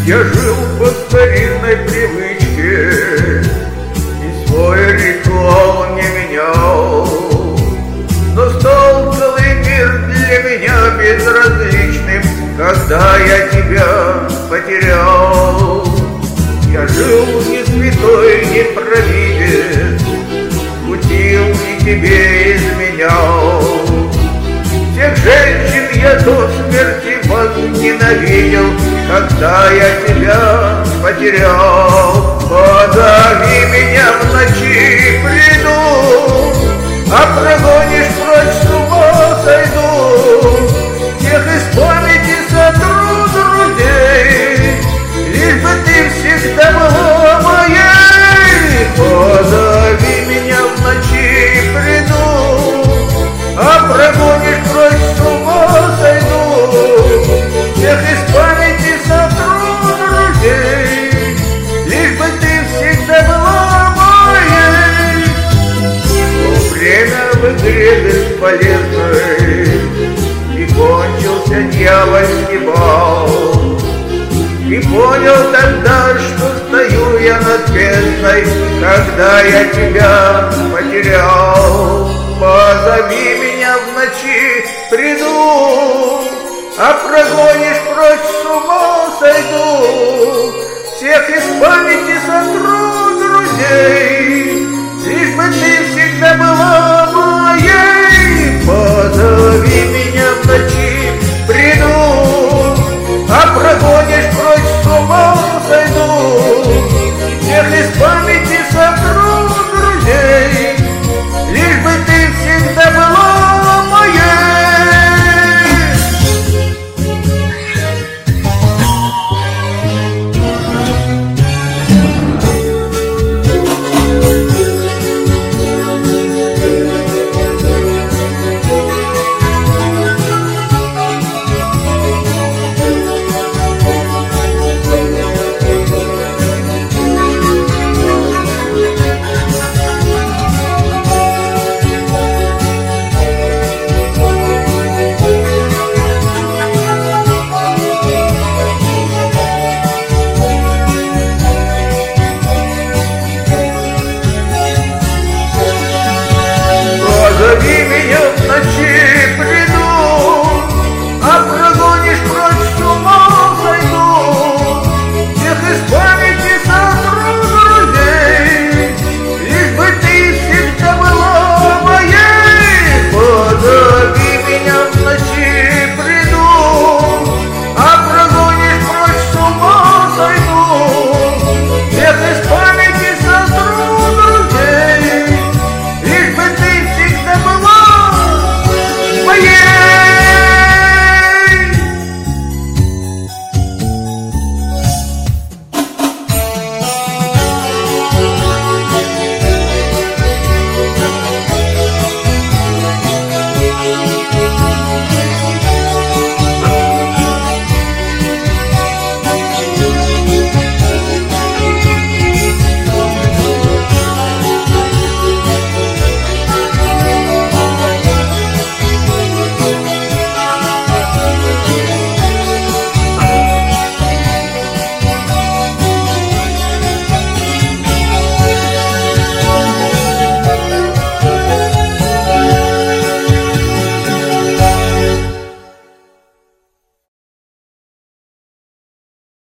Я жил по старинной привычке и свой ритуал не менял, но стал целый мир для меня безразличным, когда я тебя потерял. Я жил не святой, не провидец, кутил и тебе изменял. Всех женщин я до смерти возненавидел, когда я тебя потерял. Позови меня в ночи, приду, а прогонишь прочь, с ума сойду. Всех из памяти сотру друзей, лишь бы ты всегда была моей. Позови меня в ночи, приду, а прогонишь прочь, с ума сойду. Всех из памяти сотру друзей, лишь бы ты всегда была моей. Но время в игре бесполезной, и кончился дьявольский бал. И понял тогда, что стою я над бездной, когда я тебя потерял. Позови меня в ночи, приду, а прогонишь прочь, с ума сойду. Всех из памяти сотру друзей, лишь бы ты всегда была моей. Позови меня в ночи, приду, а прогонишь